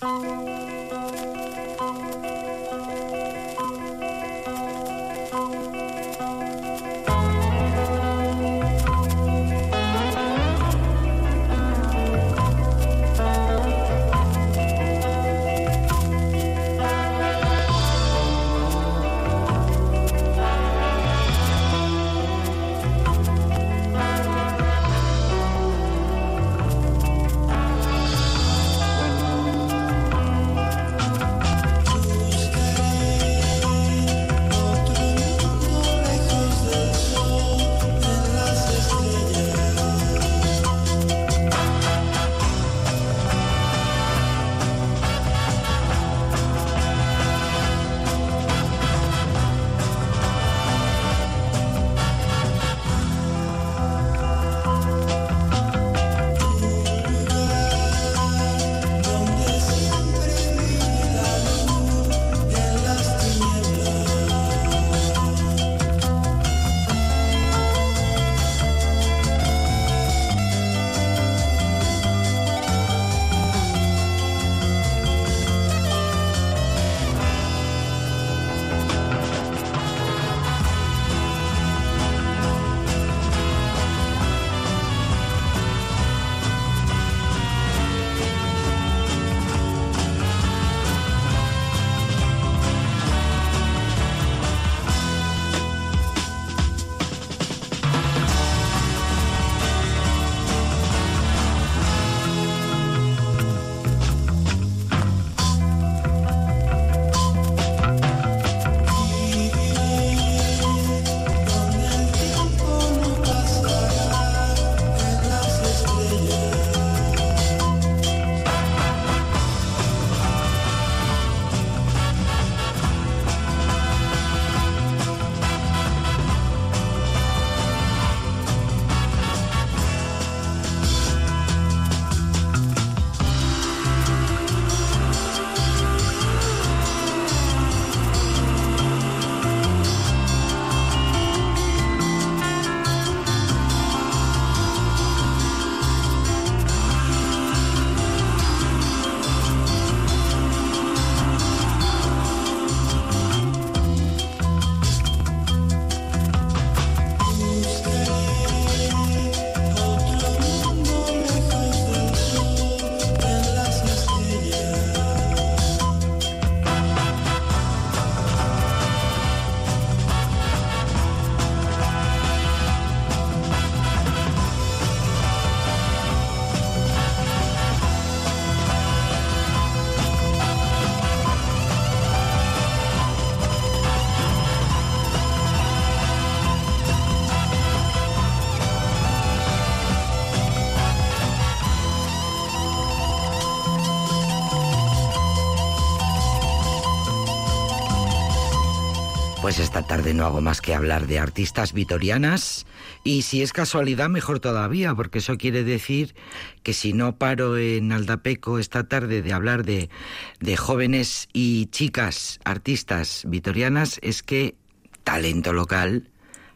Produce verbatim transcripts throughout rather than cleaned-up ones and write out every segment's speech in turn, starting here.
Pues esta tarde no hago más que hablar de artistas vitorianas, y si es casualidad mejor todavía, porque eso quiere decir que si no paro en Aldapeco esta tarde de hablar de, de jóvenes y chicas artistas vitorianas, es que talento local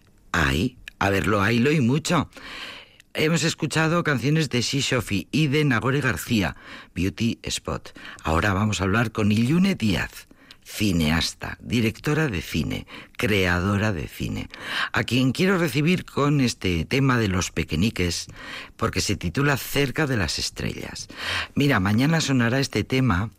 hay, a verlo haylo y mucho. Hemos escuchado canciones de Xixofi y de Nagore García, Beauty Spot. Ahora vamos a hablar con Illune Díaz, cineasta, directora de cine, creadora de cine, a quien quiero recibir con este tema de los pequeñiques, porque se titula Cerca de las estrellas. Mira, mañana sonará este tema,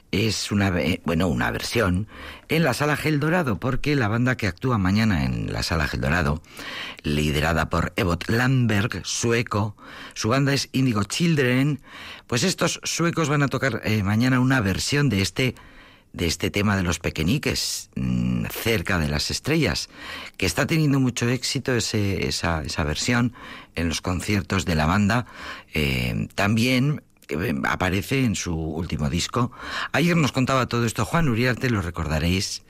es una, bueno, una versión, en la Sala Gel Dorado, porque la banda que actúa mañana en la Sala Gel Dorado, liderada por Evot Landberg, sueco, su banda es Indigo Children, pues estos suecos van a tocar eh, mañana una versión de este de este tema de los pequeñiques, mmm, Cerca de las estrellas, que está teniendo mucho éxito ese, esa, esa versión en los conciertos de la banda. Eh, también eh, aparece en su último disco. Ayer nos contaba todo esto Juan Uriarte, lo recordaréis.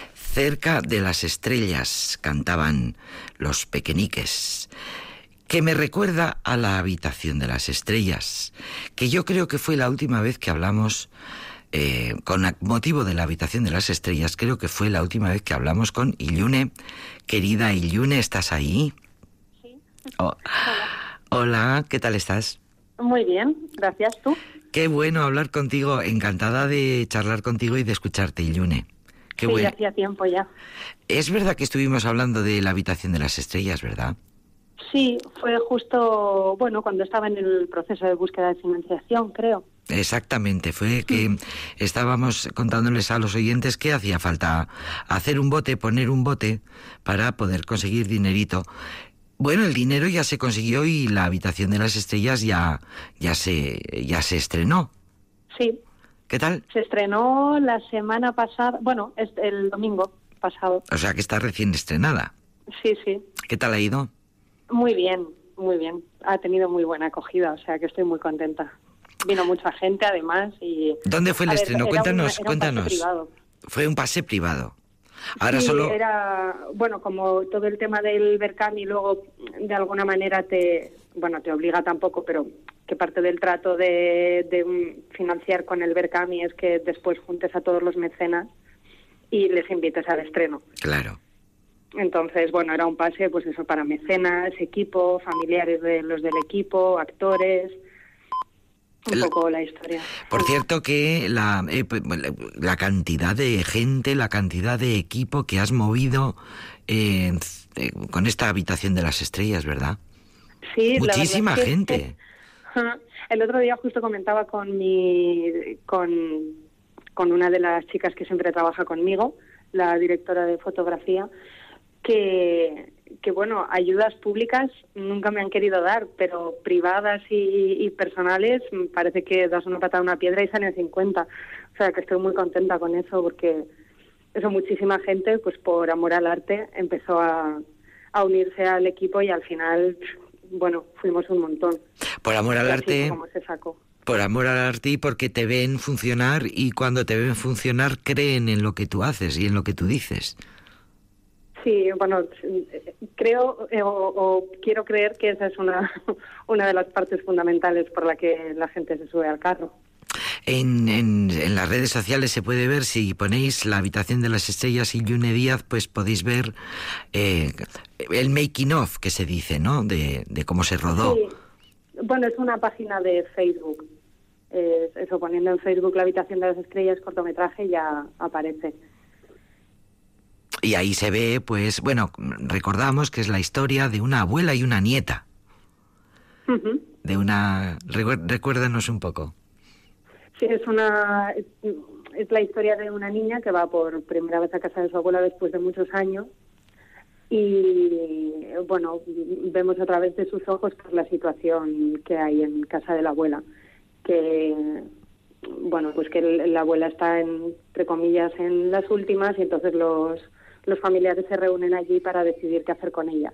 Cerca de las estrellas cantaban los pequeñiques, que me recuerda a La habitación de las estrellas, que yo creo que fue la última vez que hablamos. Eh, con motivo de La habitación de las estrellas, creo que fue la última vez que hablamos con Illune. Querida Illune, ¿estás ahí? Sí. Oh. Hola. Hola, ¿qué tal estás? Muy bien, gracias. ¿Tú? Qué bueno hablar contigo. Encantada de charlar contigo y de escucharte, Illune. Qué sí, bueno. hacía tiempo ya. Es verdad que estuvimos hablando de la habitación de las estrellas, ¿verdad? Sí, fue justo, bueno, cuando estaba en el proceso de búsqueda de financiación, creo. Exactamente, fue que estábamos contándoles a los oyentes que hacía falta hacer un bote, poner un bote para poder conseguir dinerito. Bueno, el dinero ya se consiguió y la habitación de las estrellas ya, ya se, ya se estrenó. Sí. ¿Qué tal? Se estrenó la semana pasada, bueno, es el domingo pasado. O sea que está recién estrenada. Sí, sí. ¿Qué tal ha ido? Muy bien, muy bien. Ha tenido muy buena acogida, o sea que estoy muy contenta. Vino mucha gente además y... ¿Dónde fue el a ver, estreno? era Cuéntanos, una- era cuéntanos. Un pase privado. Fue un pase privado. Ahora sí, solo... era, bueno, como todo el tema del Berkami y luego de alguna manera te, bueno, te obliga tampoco, pero que parte del trato de, de um, financiar con el Berkami es que después juntes a todos los mecenas y les invites al estreno. Claro. Entonces, bueno, era un pase, pues eso, para mecenas, equipo, familiares de los del equipo, actores... Un La- poco la historia. Por cierto que la, eh, pues, la la cantidad de gente, la cantidad de equipo que has movido eh, eh, con esta habitación de las estrellas, ¿verdad? Sí, la Muchísima verdad es que- gente. El otro día justo comentaba con mi con, con una de las chicas que siempre trabaja conmigo, la directora de fotografía, que, que bueno, ayudas públicas nunca me han querido dar, pero privadas y, y personales parece que das una patada a una piedra y salen cincuenta. O sea que estoy muy contenta con eso porque eso, muchísima gente, pues por amor al arte, empezó a, a unirse al equipo y al final, bueno, fuimos un montón. Por amor al Y así arte, fue como se sacó. por amor al arte y porque te ven funcionar y cuando te ven funcionar creen en lo que tú haces y en lo que tú dices. Sí, bueno, creo eh, o, o quiero creer que esa es una, una de las partes fundamentales por la que la gente se sube al carro. En, en, en las redes sociales se puede ver, si ponéis la habitación de las estrellas y Illune Díaz, pues podéis ver eh, el making of que se dice, ¿no? De, de cómo se rodó. Sí, bueno, es una página de Facebook. Eh, eso, poniendo en Facebook la habitación de las estrellas, cortometraje, ya aparece. Y ahí se ve, pues, bueno, recordamos que es la historia de una abuela y una nieta. Uh-huh. De una... recuer- Recuérdanos un poco. Sí, es una es, es la historia de una niña que va por primera vez a casa de su abuela después de muchos años y bueno, vemos a través de sus ojos pues, la situación que hay en casa de la abuela, que bueno, pues que el- la abuela está en, entre comillas, en las últimas y entonces los los familiares se reúnen allí para decidir qué hacer con ella.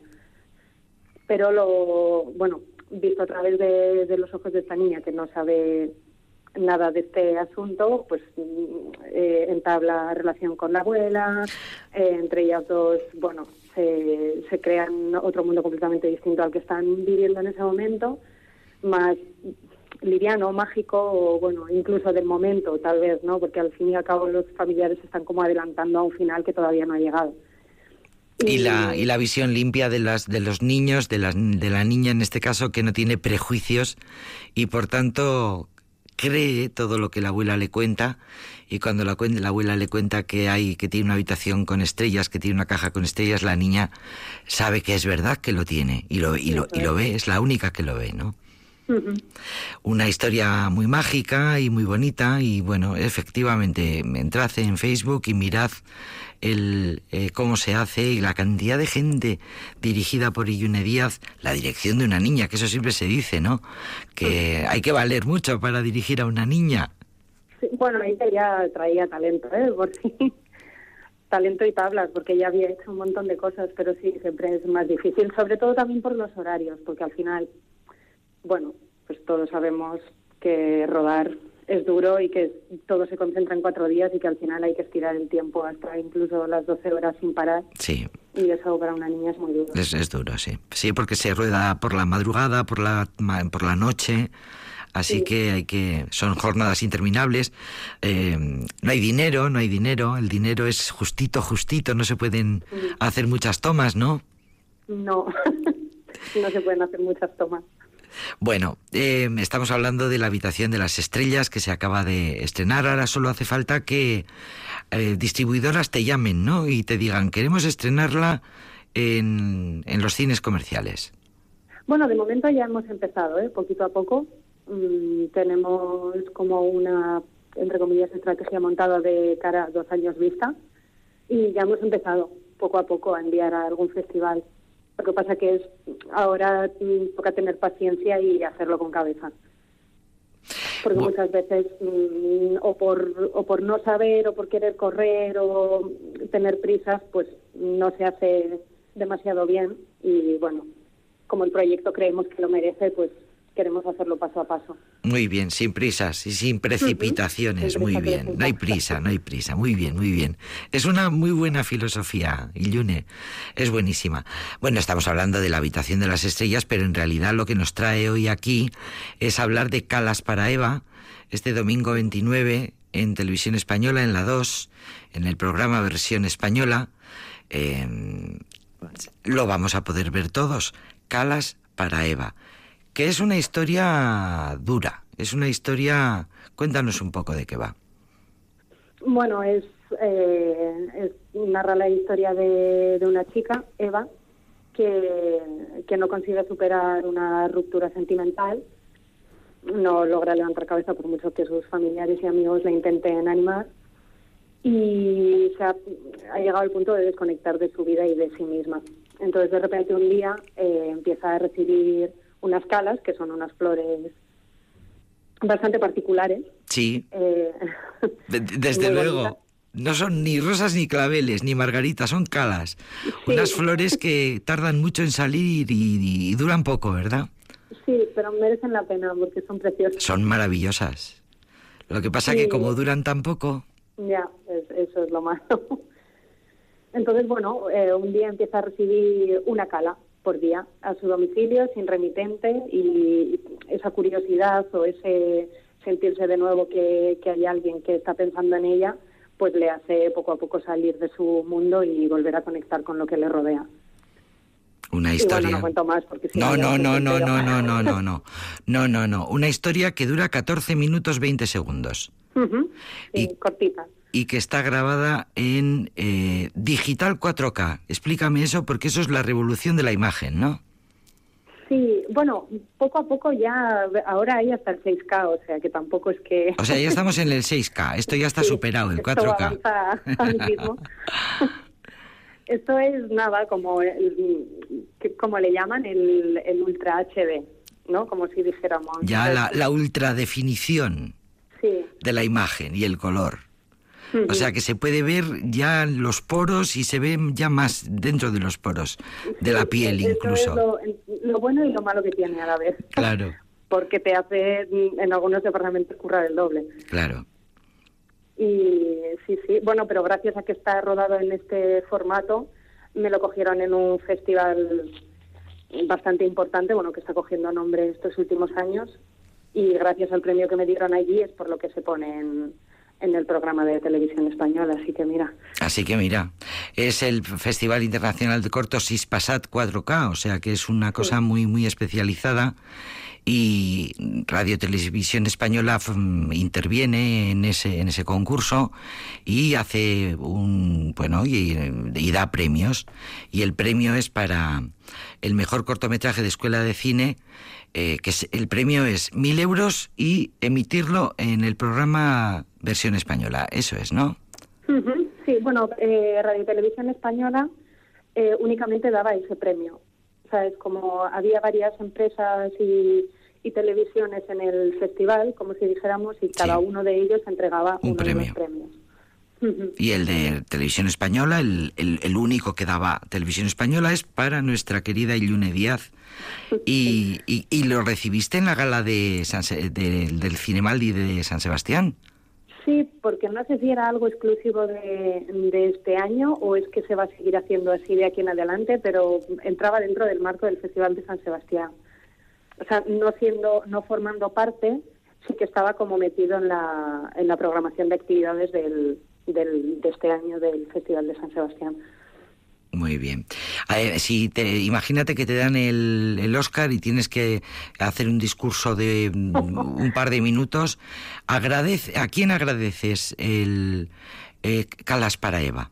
Pero lo, bueno, visto a través de, de los ojos de esta niña que no sabe nada de este asunto, pues eh, entabla relación con la abuela, eh, entre ellas dos, bueno, se, se crean otro mundo completamente distinto al que están viviendo en ese momento, más liviano, mágico, o bueno, incluso del momento, tal vez, ¿no? Porque al fin y al cabo los familiares están como adelantando a un final que todavía no ha llegado. Y la, y la visión limpia de las de los niños, de, las, de la niña en este caso, que no tiene prejuicios y por tanto cree todo lo que la abuela le cuenta, y cuando la, cuen- la abuela le cuenta que hay que tiene una habitación con estrellas, que tiene una caja con estrellas, la niña sabe que es verdad que lo tiene y lo, y lo, y lo ve, es la única que lo ve, ¿no? Uh-huh. Una historia muy mágica y muy bonita y bueno, efectivamente, entrad en Facebook y mirad el eh, cómo se hace y la cantidad de gente dirigida por Illune Díaz, la dirección de una niña, que eso siempre se dice, ¿no? Que hay que valer mucho para dirigir a una niña. Sí, bueno, ella ya traía talento, ¿eh? Por sí. Talento y tablas, porque ella había hecho un montón de cosas, pero sí, siempre es más difícil, sobre todo también por los horarios, porque al final, bueno, pues todos sabemos que rodar es duro y que todo se concentra en cuatro días y que al final hay que estirar el tiempo hasta incluso las doce horas sin parar. Sí. Y eso para una niña es muy duro. Es, es duro, sí. Sí, porque se rueda por la madrugada, por la, ma- por la noche, así Sí. que hay que... son jornadas interminables. Eh, no hay dinero, no hay dinero. El dinero es justito, justito. No se pueden Sí. hacer muchas tomas, ¿no? No, no se pueden hacer muchas tomas. Bueno, eh, estamos hablando de La habitación de las estrellas, que se acaba de estrenar. Ahora solo hace falta que eh, distribuidoras te llamen, ¿no? Y te digan, queremos estrenarla en, en los cines comerciales. Bueno, de momento ya hemos empezado, ¿eh? Poquito a poco. Mm, tenemos como una, entre comillas, estrategia montada de cara a dos años vista. Y ya hemos empezado poco a poco a enviar a algún festival. Lo que pasa que es ahora mm, toca tener paciencia y hacerlo con cabeza. Porque bueno, muchas veces mm, o por o por no saber o por querer correr o tener prisas, pues no se hace demasiado bien. Y bueno, como el proyecto creemos que lo merece, pues queremos hacerlo paso a paso. Muy bien, sin prisas y sin precipitaciones, uh-huh. Muy bien. No hay prisa, no hay prisa. Muy bien, muy bien. Es una muy buena filosofía, Illune. Es buenísima. Bueno, estamos hablando de La habitación de las estrellas, pero en realidad lo que nos trae hoy aquí es hablar de Calas para Eva, este domingo veintinueve en Televisión Española, en la dos, en el programa Versión Española. Eh, lo vamos a poder ver todos. Calas para Eva. Que es una historia dura, es una historia... Cuéntanos un poco de qué va. Bueno, es, eh, es narra la historia de, de una chica, Eva, que, que no consigue superar una ruptura sentimental, no logra levantar cabeza por mucho que sus familiares y amigos la intenten animar, y se ha, ha llegado al punto de desconectar de su vida y de sí misma. Entonces, de repente, un día eh, empieza a recibir unas calas, que son unas flores bastante particulares. Sí, eh, desde luego. Bonitas. No son ni rosas ni claveles, ni margaritas, son calas. Sí. Unas flores que tardan mucho en salir y, y duran poco, ¿verdad? Sí, pero merecen la pena porque son preciosas. Son maravillosas. Lo que pasa sí. que como duran tan poco... Ya, es, eso es lo malo. Entonces, bueno, eh, un día empieza a recibir una cala por día a su domicilio, sin remitente, y esa curiosidad o ese sentirse de nuevo que, que hay alguien que está pensando en ella, pues le hace poco a poco salir de su mundo y volver a conectar con lo que le rodea. Una historia... Y bueno, no cuento más porque si no, no, no, no, no, no, no, no, no, no, no, no. Una historia que dura catorce minutos veinte segundos. Uh-huh. Sí, y, cortita. Y que está grabada en eh, digital cuatro K. Explícame eso, porque eso es la revolución de la imagen, ¿no? Sí, bueno, poco a poco ya, ahora hay hasta el seis K, o sea que tampoco es que... O sea, ya estamos en el seis K, esto ya está sí, superado, el cuatro K. Esto avanza al ritmo. Esto es nada, como el, como le llaman, el, el Ultra H D, ¿no? Como si dijéramos... Ya la, la ultradefinición sí. de la imagen y el color. O sea, que se puede ver ya los poros y se ve ya más dentro de los poros, de la piel eso incluso. Es lo, lo bueno y lo malo que tiene a la vez. Claro. Porque te hace en algunos departamentos currar el doble. Claro. Y sí, sí. Bueno, pero gracias a que está rodado en este formato, me lo cogieron en un festival bastante importante, bueno, que está cogiendo nombre estos últimos años. Y gracias al premio que me dieron allí es por lo que se pone en... en el programa de Televisión Española, así que mira. Así que mira, es el Festival Internacional de Cortos Hispasat cuatro K, o sea que es una cosa sí. muy, muy especializada, y Radio Televisión Española f- interviene en ese en ese concurso y hace un, bueno, y, y da premios, y el premio es para el mejor cortometraje de escuela de cine, eh, que es, el premio es mil euros y emitirlo en el programa Versión Española, eso es, ¿no? Uh-huh. Sí, bueno, eh, Radio Televisión Española eh, únicamente daba ese premio. O sea, es como había varias empresas y, y televisiones en el festival, como si dijéramos, y cada sí. uno de ellos entregaba un uno premio. de los premios. Y el de Televisión Española, el, el, el único que daba Televisión Española, es para nuestra querida Illune Díaz. Y, y, y lo recibiste en la gala de, San Se- de del Cinemaldi de San Sebastián. Sí, porque no sé si era algo exclusivo de, de este año o es que se va a seguir haciendo así de aquí en adelante, pero entraba dentro del marco del Festival de San Sebastián. O sea, no siendo, no formando parte, sí que estaba como metido en la, en la programación de actividades del, del, de este año del Festival de San Sebastián. Muy bien. Eh, si te, imagínate que te dan el, el Oscar y tienes que hacer un discurso de un par de minutos. Agradece, ¿a quién agradeces el eh, Calas para Eva?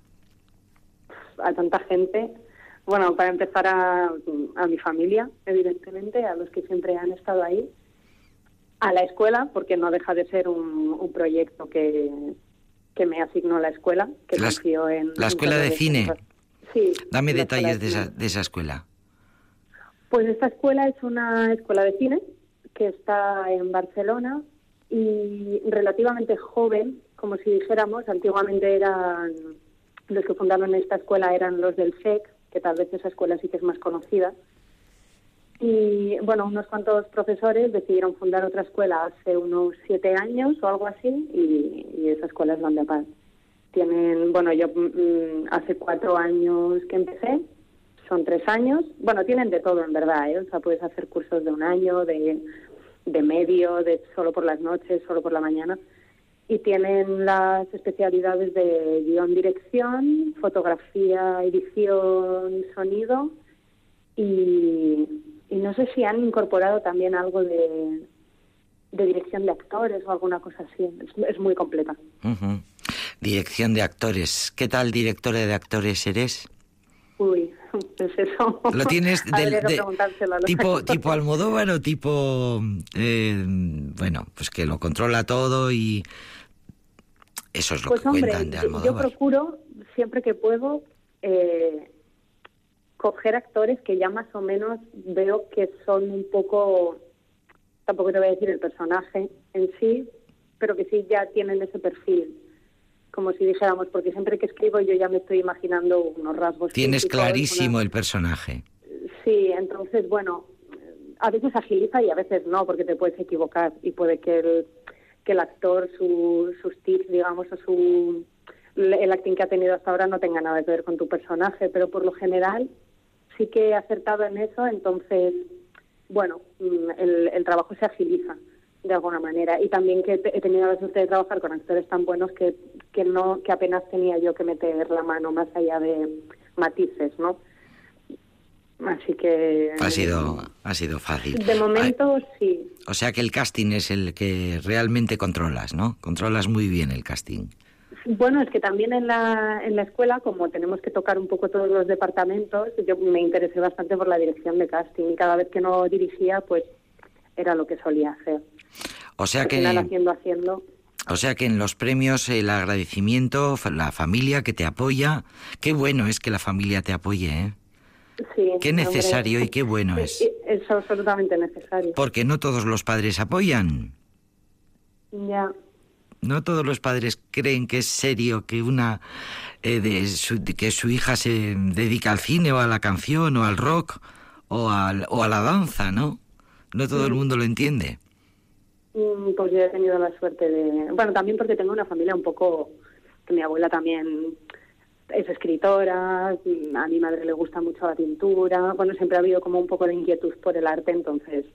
A tanta gente. Bueno, para empezar a, a mi familia, evidentemente, a los que siempre han estado ahí. A la escuela, porque no deja de ser un, un proyecto que, que me asignó la escuela, que la, confío en... ¿La escuela de cine? Sí. Dame detalles de esa, de esa escuela. Pues esta escuela es una escuela de cine que está en Barcelona y relativamente joven, como si dijéramos. Antiguamente eran los que fundaron esta escuela eran los del C E C, que tal vez esa escuela sí que es más conocida. Y bueno, unos cuantos profesores decidieron fundar otra escuela hace unos siete años o algo así, y, y esa escuela es donde Paz. Tienen, bueno, yo mmm, hace cuatro años que empecé, son tres años. Bueno, tienen de todo en verdad, ¿eh? O sea, puedes hacer cursos de un año, de, de medio, de solo por las noches, solo por la mañana. Y tienen las especialidades de guión, dirección, fotografía, edición, sonido y... Y no sé si han incorporado también algo de, de dirección de actores o alguna cosa así. Es, es muy completa. Uh-huh. Dirección de actores. ¿Qué tal directora de actores eres? Uy, pues eso. ¿Lo tienes del, de, tipo, tipo Almodóvar o tipo... Eh, bueno, pues que lo controla todo y... Eso es lo pues que hombre, cuentan de Almodóvar. Yo procuro, siempre que puedo... Eh, coger actores que ya más o menos veo que son un poco, tampoco te voy a decir el personaje en sí, pero que sí ya tienen ese perfil, como si dijéramos, porque siempre que escribo yo ya me estoy imaginando unos rasgos. Tienes físicos, clarísimo una... el personaje. Sí, entonces, bueno, a veces agiliza y a veces no, porque te puedes equivocar y puede que el, que el actor, su, sus tics, digamos, o su... el acting que ha tenido hasta ahora no tenga nada que ver con tu personaje, pero por lo general sí que he acertado en eso, entonces, bueno, el, el trabajo se agiliza de alguna manera. Y también que he tenido la suerte de trabajar con actores tan buenos que, que no que apenas tenía yo que meter la mano más allá de matices, ¿no? Así que... Ha sido, ha sido fácil. De momento, Ay, sí. O sea que el casting es el que realmente controlas, ¿no? Controlas muy bien el casting. Bueno, es que también en la en la escuela, como tenemos que tocar un poco todos los departamentos, yo me interesé bastante por la dirección de casting y cada vez que no dirigía, pues era lo que solía hacer. O sea Al que final, haciendo, haciendo. O sea que en los premios el agradecimiento, la familia que te apoya, qué bueno es que la familia te apoye, ¿eh? Sí. Qué necesario y qué bueno es. Es absolutamente necesario. Porque no todos los padres apoyan. Ya. No todos los padres creen que es serio que una eh, de su, que su hija se dedica al cine o a la canción o al rock o, al, o a la danza, ¿no? No todo mm. el mundo lo entiende. Mm, pues yo he tenido la suerte de... Bueno, también porque tengo una familia un poco... que mi abuela también es escritora, a mi madre le gusta mucho la pintura, bueno, siempre ha habido como un poco de inquietud por el arte, entonces...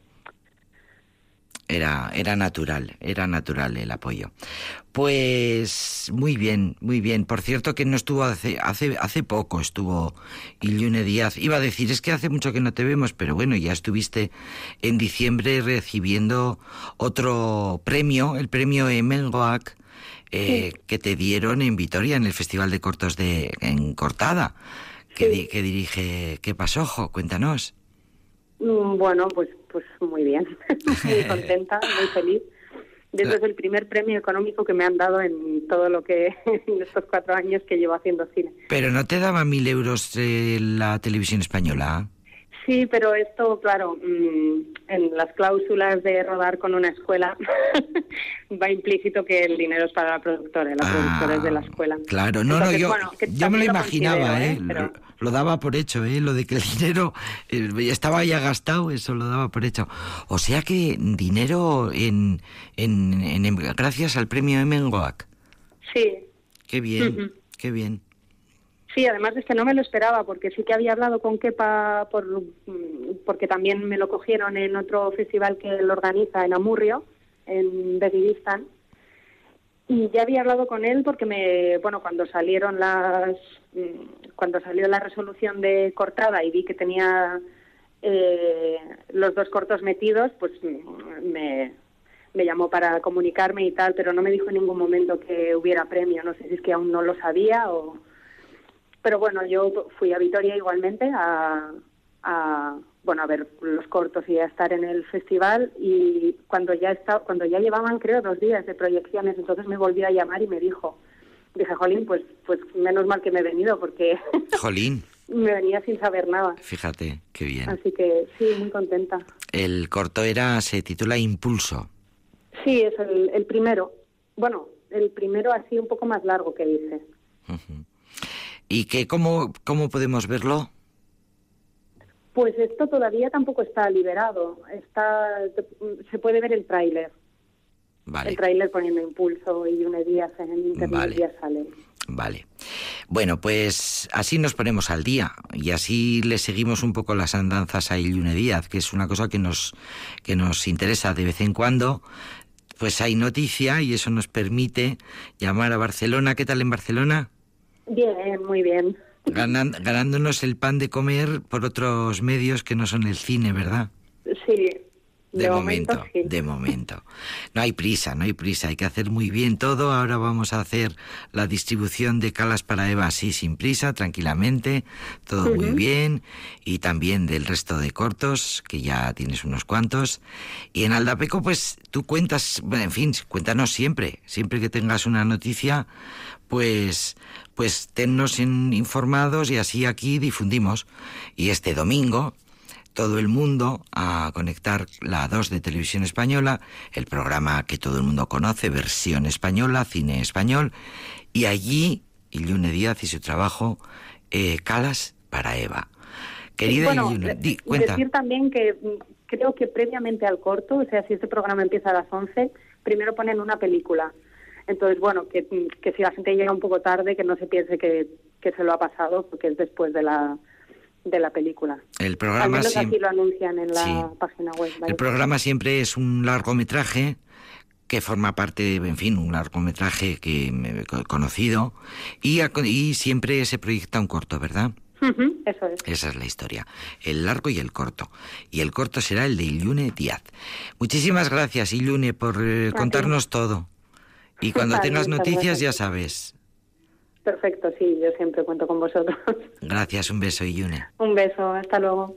Era, era natural, era natural el apoyo. Pues muy bien, muy bien. Por cierto que no estuvo hace, hace, hace poco estuvo Ilyune Díaz. Iba a decir, es que hace mucho que no te vemos, pero bueno, ya estuviste en diciembre recibiendo otro premio, el premio Hemengoak, eh, sí. que te dieron en Vitoria, en el Festival de Cortos de en Cortada, que, sí. di, que dirige ¿Qué pasó, Jo? Cuéntanos. Bueno, pues pues muy bien, muy contenta, muy feliz. Y este es el primer premio económico que me han dado en todo lo que, en estos cuatro años que llevo haciendo cine. ¿Pero no te daba mil euros eh, la televisión española? Sí, pero esto, claro, mmm, en las cláusulas de rodar con una escuela va implícito que el dinero es para la productora, la ah, productora es de la escuela. Claro, no, Entonces, no, yo, bueno, yo me lo imaginaba, ¿eh? Pero... Lo, lo daba por hecho, ¿eh? Lo de que el dinero eh, estaba ya gastado, eso lo daba por hecho. O sea que dinero en, en, en gracias al premio Hemengoak. Sí. Qué bien, uh-huh. qué bien. Sí, además es que no me lo esperaba, porque sí que había hablado con Kepa, por, porque también me lo cogieron en otro festival que él organiza en Amurrio, en Begiristán, Y ya había hablado con él porque me, bueno, cuando salieron las, cuando salió la resolución de cortada y vi que tenía eh, los dos cortos metidos, pues me, me llamó para comunicarme y tal, pero no me dijo en ningún momento que hubiera premio. No sé si es que aún no lo sabía o... Pero bueno, yo fui a Vitoria igualmente a, a bueno a ver los cortos y a estar en el festival, y cuando ya está, cuando ya llevaban creo dos días de proyecciones, entonces me volvió a llamar y me dijo, dije, jolín, pues pues menos mal que me he venido porque jolín, me venía sin saber nada. Fíjate, qué bien. Así que sí, muy contenta. El corto era, se titula Impulso. Sí, es el, el primero. Bueno, el primero así un poco más largo que dice. Uh-huh. ¿Y que cómo, cómo podemos verlo? Pues esto todavía tampoco está liberado. Está, se puede ver el tráiler. Vale. El tráiler poniendo Impulso y Yune Díaz en internet, Vale. ya sale. Vale. Bueno, pues así nos ponemos al día y así le seguimos un poco las andanzas a Yune Díaz, que es una cosa que nos, que nos interesa de vez en cuando. Pues hay noticia y eso nos permite llamar a Barcelona. ¿Qué tal en Barcelona? Bien, muy bien. Ganan, ganándonos el pan de comer por otros medios que no son el cine, ¿verdad? Sí. De, de momento, momento sí. de momento. No hay prisa, no hay prisa, hay que hacer muy bien todo. Ahora vamos a hacer la distribución de Calas para Eva así, sin prisa, tranquilamente, todo uh-huh. muy bien. Y también del resto de cortos, que ya tienes unos cuantos. Y en Aldapeco, pues tú cuentas, bueno, en fin, cuéntanos siempre, siempre que tengas una noticia, pues... pues tennos en, informados y así aquí difundimos. Y este domingo todo el mundo a conectar la dos de Televisión Española, el programa que todo el mundo conoce, versión española, cine español, y allí Yune Díaz y su trabajo eh, Calas para Eva. Querida bueno, Yune, di, cuenta. Decir también que creo que previamente al corto, o sea, si este programa empieza a las once, primero ponen una película. Entonces, bueno, que, que si la gente llega un poco tarde, que no se piense que, que se lo ha pasado, porque es después de la de la película. El programa Al menos siempre... así lo anuncian en la sí. página web. ¿vale? El programa siempre es un largometraje que forma parte, en fin, un largometraje que conocido, y, y siempre se proyecta un corto, ¿verdad? Uh-huh, eso es. Esa es la historia, el largo y el corto. Y el corto será el de Yune Díaz. Muchísimas gracias, Yune, por eh, contarnos todo. Y cuando vale, tengas noticias, ya sabes. Perfecto, sí, yo siempre cuento con vosotros. Gracias, un beso, Yune. Un beso, hasta luego.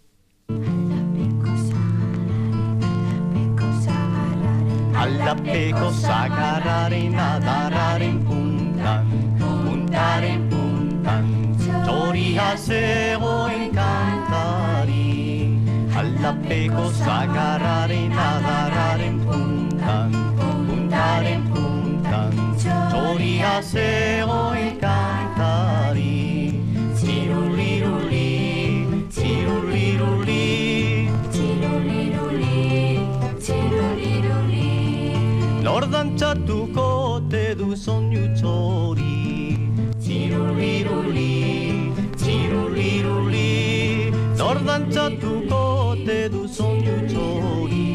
Aldapeco sagarare nadar en puntan, puntar en puntan, chorihasego en cantari. Aldapeco sagarare nadar en puntan, puntar en puntan, chorihasego en cantari. Chiruliruli, chiruliruli, chiruliruli, chiruliruli. Nordan chatuko te du sonyu chori. Chiruliruli, chiruliruli. Nordan chatuko te du sonyu chori.